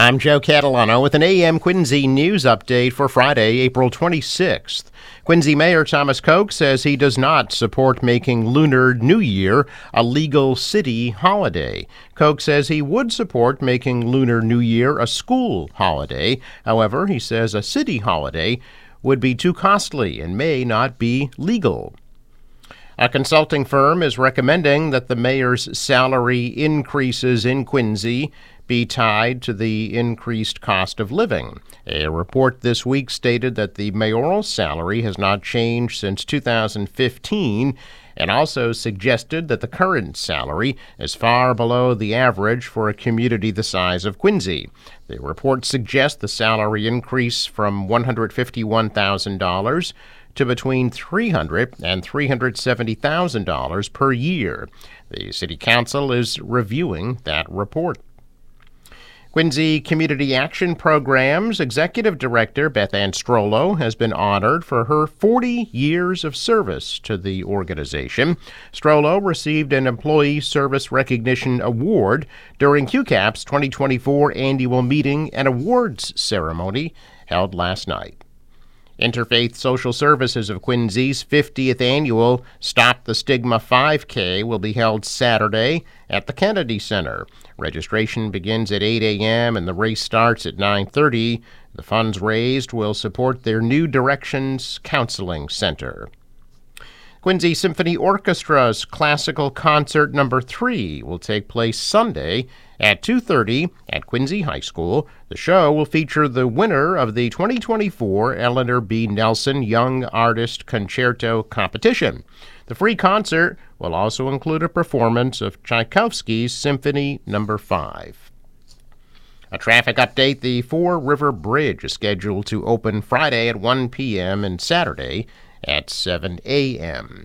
I'm Joe Catalano with an AM Quincy news update for Friday, April 26th. Quincy Mayor Thomas Koch says he does not support making Lunar New Year a legal city holiday. Koch says he would support making Lunar New Year a school holiday. However, he says a city holiday would be too costly and may not be legal. A consulting firm is recommending that the mayor's salary increases in Quincy be tied to the increased cost of living. A report this week stated that the mayoral salary has not changed since 2015 and also suggested that the current salary is far below the average for a community the size of Quincy. The report suggests the salary increase from $151,000 to between $300,000 and $370,000 per year. The City Council is reviewing that report. Quincy Community Action Program's Executive Director Beth Ann Strollo has been honored for her 40 years of service to the organization. Strollo received an Employee Service Recognition Award during QCAP's 2024 annual meeting and awards ceremony held last night. Interfaith Social Services of Quincy's 50th annual Stop the Stigma 5K will be held Saturday at the Kennedy Center. Registration begins at 8 a.m. and the race starts at 9:30. The funds raised will support their New Directions Counseling Center. Quincy Symphony Orchestra's Classical Concert No. 3 will take place Sunday at 2:30 at Quincy High School. The show will feature the winner of the 2024 Eleanor B. Nelson Young Artist Concerto Competition. The free concert will also include a performance of Tchaikovsky's Symphony No. 5. A traffic update: the Four River Bridge is scheduled to open Friday at 1 p.m. and Saturday at 7 a.m.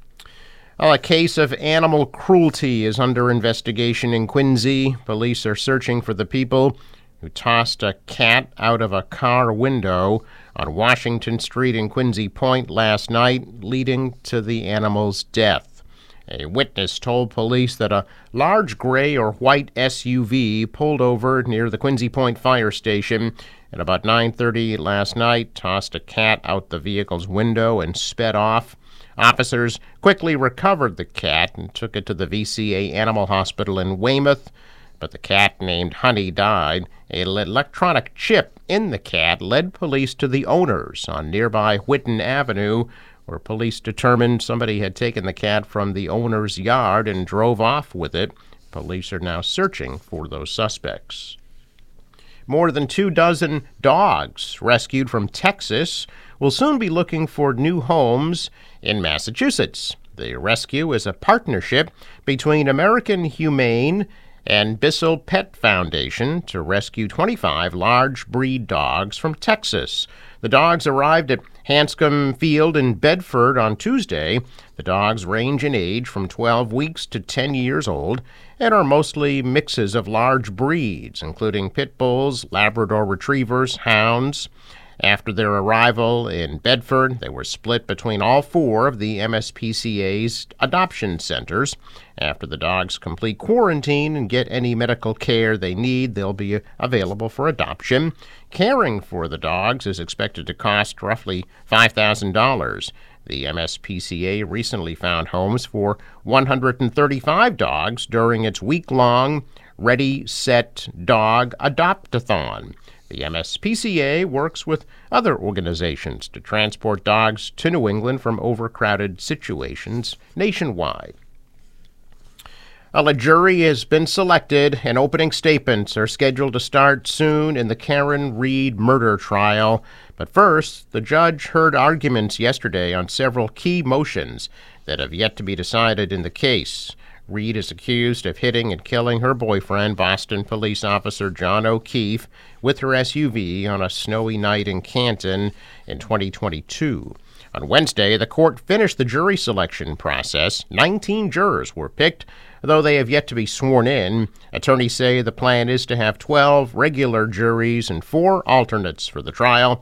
A case of animal cruelty is under investigation in Quincy. Police are searching for the people who tossed a cat out of a car window on Washington Street in Quincy Point last night, leading to the animal's death. A witness told police that a large gray or white SUV pulled over near the Quincy Point Fire Station at about 9:30 last night, tossed a cat out the vehicle's window, and sped off. Officers quickly recovered the cat and took it to the VCA Animal Hospital in Weymouth, but the cat, named Honey, died. An electronic chip in the cat led police to the owners on nearby Whitten Avenue, where police determined somebody had taken the cat from the owner's yard and drove off with it. Police are now searching for those suspects. More than 24 dogs rescued from Texas will soon be looking for new homes in Massachusetts. The rescue is a partnership between American Humane and Bissell Pet Foundation to rescue 25 large breed dogs from Texas. The dogs arrived at Hanscom Field in Bedford on Tuesday. The dogs range in age from 12 weeks to 10 years old and are mostly mixes of large breeds, including pit bulls, Labrador retrievers, hounds. After their arrival in Bedford, they were split between all four of the MSPCA's adoption centers. After the dogs complete quarantine and get any medical care they need, they'll be available for adoption. Caring for the dogs is expected to cost roughly $5,000. The MSPCA recently found homes for 135 dogs during its week-long Ready, Set, Dog Adopt-a-thon. The MSPCA works with other organizations to transport dogs to New England from overcrowded situations nationwide. A jury has been selected, and opening statements are scheduled to start soon in the Karen Reed murder trial. But first, the judge heard arguments yesterday on several key motions that have yet to be decided in the case. Reed is accused of hitting and killing her boyfriend, Boston police officer John O'Keefe, with her SUV on a snowy night in Canton in 2022. On Wednesday, the court finished the jury selection process. 19 jurors were picked, though they have yet to be sworn in. Attorneys say the plan is to have 12 regular juries and 4 alternates for the trial,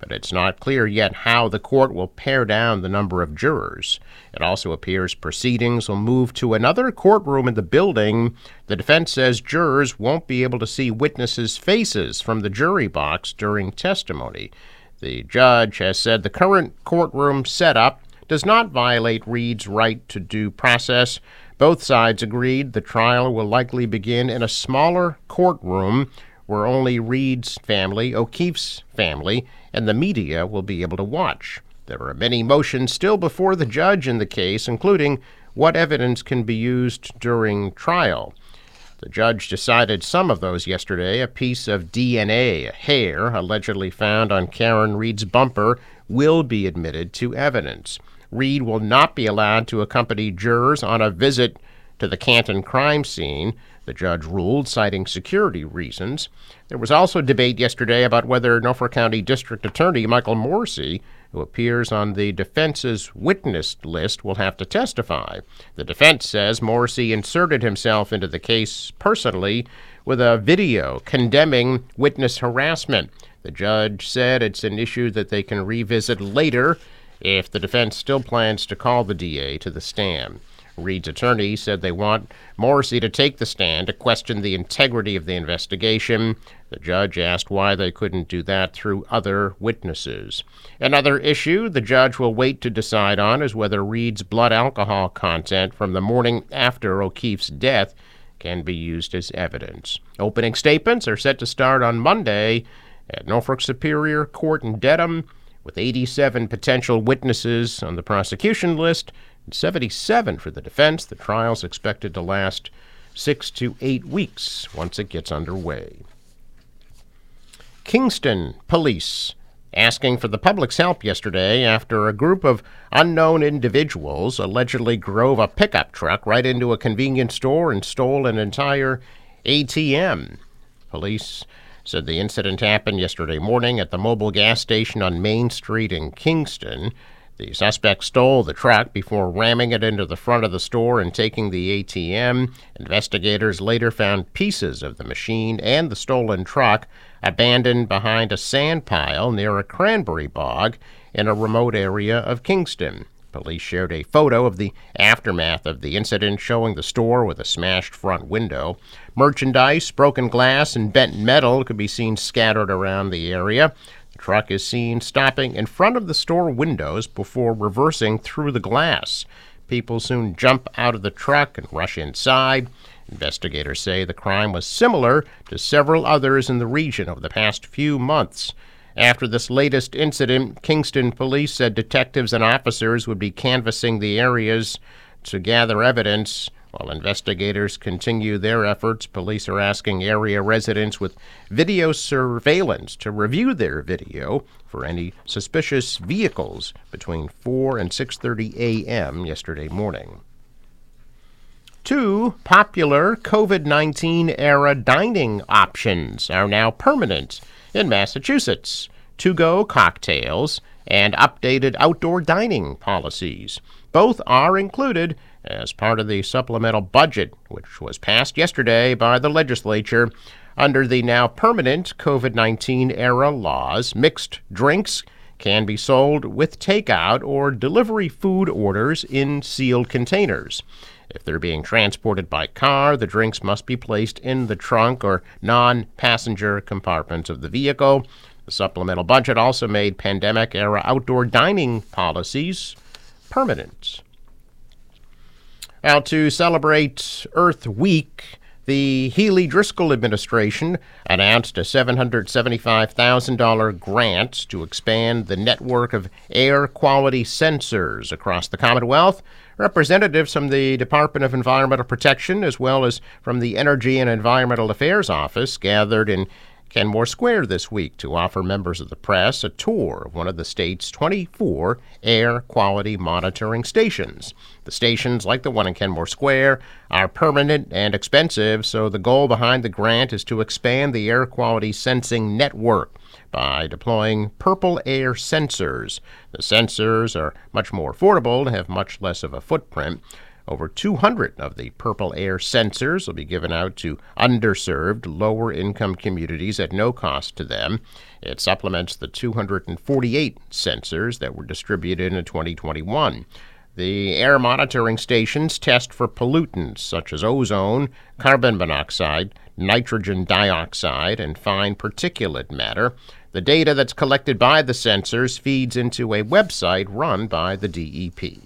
but it's not clear yet how the court will pare down the number of jurors. It also appears proceedings will move to another courtroom in the building. The defense says jurors won't be able to see witnesses' faces from the jury box during testimony. The judge has said the current courtroom setup does not violate Reed's right to due process. Both sides agreed the trial will likely begin in a smaller courtroom where only Reed's family, O'Keefe's family, and the media will be able to watch. There are many motions still before the judge in the case, including what evidence can be used during trial. The judge decided some of those yesterday. A piece of DNA, a hair, allegedly found on Karen Reed's bumper, will be admitted to evidence. Reed will not be allowed to accompany jurors on a visit to the Canton crime scene, the judge ruled, citing security reasons. There was also debate yesterday about whether Norfolk County District Attorney Michael Morrissey, who appears on the defense's witness list, will have to testify. The defense says Morrissey inserted himself into the case personally with a video condemning witness harassment. The judge said it's an issue that they can revisit later if the defense still plans to call the DA to the stand. Reed's attorney said they want Morrissey to take the stand to question the integrity of the investigation. The judge asked why they couldn't do that through other witnesses. Another issue the judge will wait to decide on is whether Reed's blood alcohol content from the morning after O'Keefe's death can be used as evidence. Opening statements are set to start on Monday at Norfolk Superior Court in Dedham, with 87 potential witnesses on the prosecution list and 77 for the defense. The trial's expected to last 6 to 8 weeks once it gets underway. Kingston police asking for the public's help yesterday after a group of unknown individuals allegedly drove a pickup truck right into a convenience store and stole an entire ATM. Police said the incident happened yesterday morning at the Mobil gas station on Main Street in Kingston. The suspect stole the truck before ramming it into the front of the store and taking the ATM. Investigators later found pieces of the machine and the stolen truck abandoned behind a sand pile near a cranberry bog in a remote area of Kingston. Police shared a photo of the aftermath of the incident showing the store with a smashed front window. Merchandise, broken glass, and bent metal could be seen scattered around the area. The truck is seen stopping in front of the store windows before reversing through the glass. People soon jump out of the truck and rush inside. Investigators say the crime was similar to several others in the region over the past few months. After this latest incident, Kingston police said detectives and officers would be canvassing the areas to gather evidence. While investigators continue their efforts, police are asking area residents with video surveillance to review their video for any suspicious vehicles between 4 and 6:30 a.m. yesterday morning. 2 popular COVID-19 era dining options are now permanent in Massachusetts: to-go cocktails and updated outdoor dining policies. Both are included as part of the supplemental budget, which was passed yesterday by the legislature. Under the now permanent COVID-19 era laws, mixed drinks can be sold with takeout or delivery food orders in sealed containers. If they're being transported by car, the drinks must be placed in the trunk or non-passenger compartments of the vehicle. The supplemental budget also made pandemic-era outdoor dining policies permanent. Now, to celebrate Earth Week, the Healey-Driscoll administration announced a $775,000 grant to expand the network of air quality sensors across the Commonwealth. Representatives from the Department of Environmental Protection, as well as from the Energy and Environmental Affairs Office, gathered in Kenmore Square this week to offer members of the press a tour of one of the state's 24 air quality monitoring stations. The stations, like the one in Kenmore Square, are permanent and expensive, so the goal behind the grant is to expand the air quality sensing network by deploying Purple Air sensors. The sensors are much more affordable and have much less of a footprint. Over 200 of the Purple Air sensors will be given out to underserved, lower-income communities at no cost to them. It supplements the 248 sensors that were distributed in 2021. The air monitoring stations test for pollutants such as ozone, carbon monoxide, nitrogen dioxide, and fine particulate matter. The data that's collected by the sensors feeds into a website run by the DEP.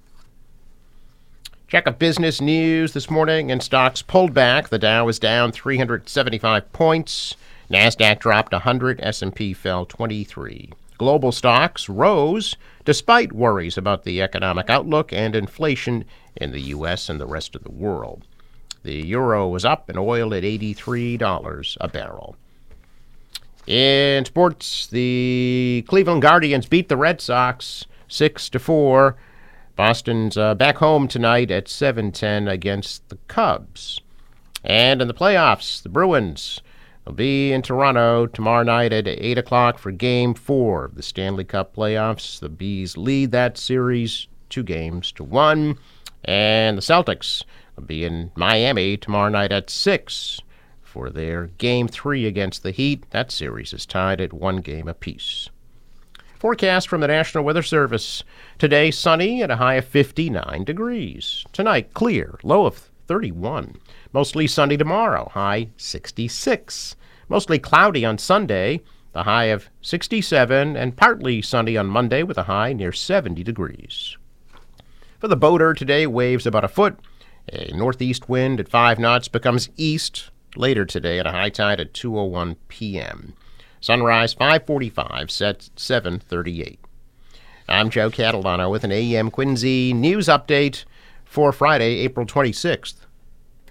Check of business news this morning, and stocks pulled back. The Dow is down 375 points. NASDAQ dropped 100. S&P fell 23. Global stocks rose despite worries about the economic outlook and inflation in the U.S. and the rest of the world. The euro was up and oil at $83 a barrel. In sports, the Cleveland Guardians beat the Red Sox 6-4. Boston's back home tonight at 7:10 against the Cubs. And in the playoffs, the Bruins will be in Toronto tomorrow night at 8 o'clock for Game 4 of the Stanley Cup playoffs. The Bees lead that series 2-1. And the Celtics will be in Miami tomorrow night at 6 for their Game 3 against the Heat. That series is tied at 1 game apiece. Forecast from the National Weather Service. Today, sunny at a high of 59 degrees. Tonight, clear, low of 31. Mostly sunny tomorrow, high 66. Mostly cloudy on Sunday, the high of 67, and partly sunny on Monday with a high near 70 degrees. For the boater today, waves about a foot. A northeast wind at 5 knots becomes east later today at a high tide at 2:01 p.m. Sunrise 5:45, set 7:38. I'm Joe Catalano with an AM Quincy news update for Friday, April 26th.